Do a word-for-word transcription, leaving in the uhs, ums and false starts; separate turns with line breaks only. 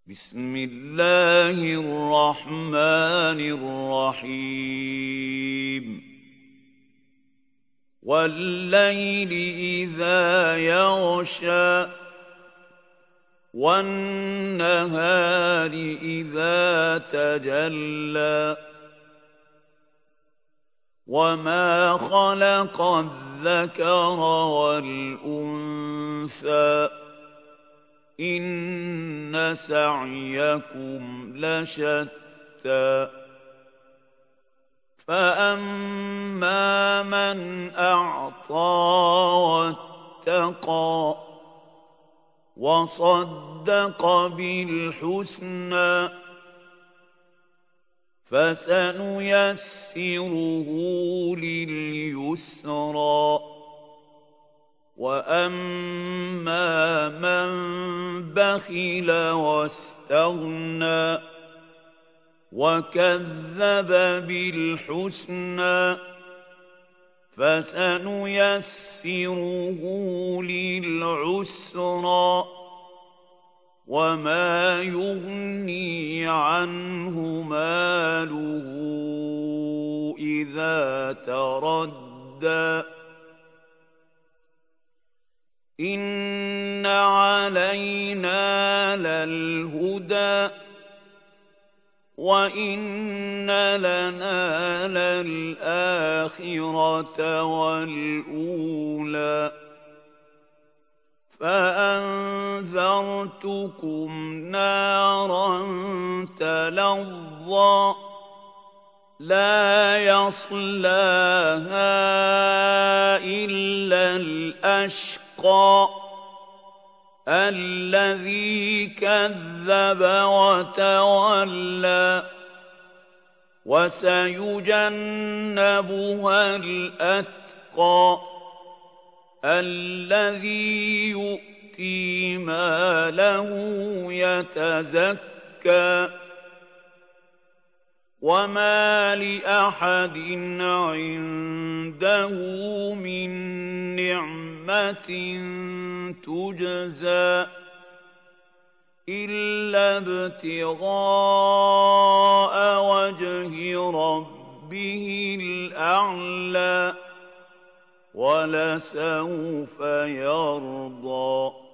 بسم الله الرحمن الرحيم والليل إذا يغشى والنهار إذا تجلى وما خلق الذكر والأنثى إن سعيكم لشتى فأما من أعطى واتقى وصدق بالحسنى فسنيسره لليسرى وأما من بخل واستغنى وكذب بالحسنى فسنيسره للعسرى وما يغني عنه ماله إذا تردى إن علينا للهدى وإن لنا للآخرة والأولى فأنذرتكم نارا تلظى لا يصلاها إلا الأشقى الذي كذب وتولى وسيجنبها الأتقى الذي يؤتي ماله يتزكى وما لأحد عنده من نعمة تجزى إلا ابتغاء وجه ربه الأعلى ولسوف يرضى